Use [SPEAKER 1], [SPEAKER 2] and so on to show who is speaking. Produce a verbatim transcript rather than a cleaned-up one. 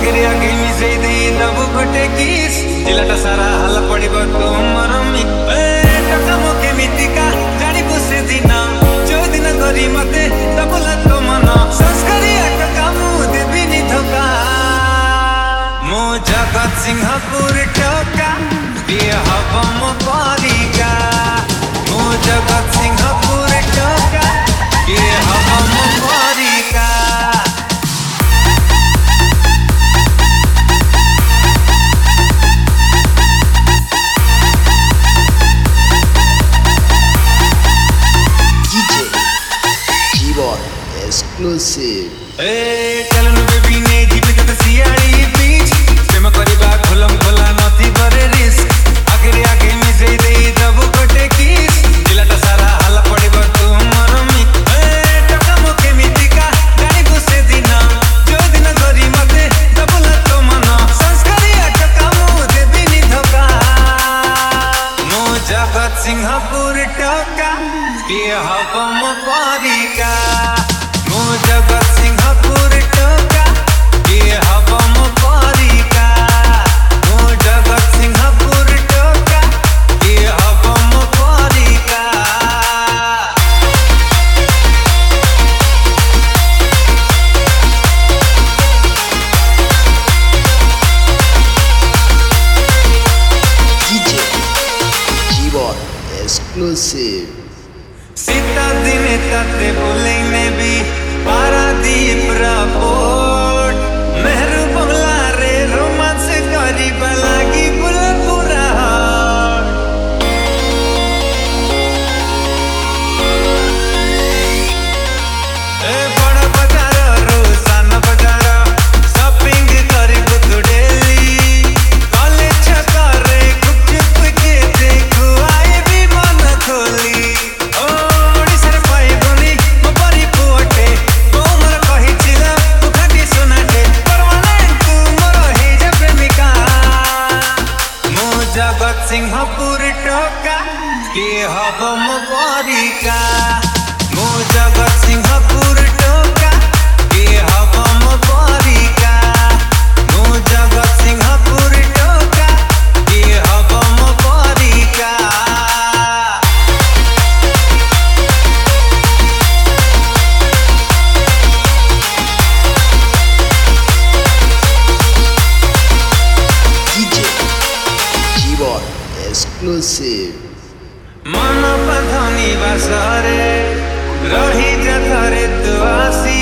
[SPEAKER 1] आगे आगे मिसेई दे दबु गोटे किस जिलाटा सारा हल्ला पड़िबो तुमर टका मो केमितिका जानिबु से दिन जो दिन करी मते दबुला तो मन संस्कारिया टका मु देबिनी धोका मो जगत सिंहपुर टका किए हब मो परिका मो जगत सिंहपुर टका किए हब मो परिका
[SPEAKER 2] Exclusive.
[SPEAKER 1] Hey, tell me baby ne jeep ka siyaadi beach prem kariba kholam khola nati bare risk agre age misei dei dabu gote kiss dilata sara hala padibo tumar mi hey taka mo kemitika jani bu se dina jo din gari mate dabula to mana sanskariya taka mo debini dhoka mo jagat singhapur taka kiye hab mo parika जगत सिंहपुर टका किए hub मो परिका मो जगत सिंहपुर टका किए hub मो परिका
[SPEAKER 2] D J G-Boy Exclusive.
[SPEAKER 1] Sita दिने ताते बोले में भी पारादीप रापोर्ट मेहरू बंगला रे रोमांस करी बलागी बुलपुरा ए बड़ा बाजार रो सान बाजार शॉपिंग करी बुतु डेली कॉलेज छका रे गुपचुप के देखो आए भी मन खोली जगत सिंहपुर टका किए हब मो परिका मो जगत सिंहपुर टका किए हब मो परिका मो जगत सिंहपुर टका किए हब मो परिका
[SPEAKER 2] Exclusive.
[SPEAKER 1] मन बधनी बसरे रही जथरे दुआसी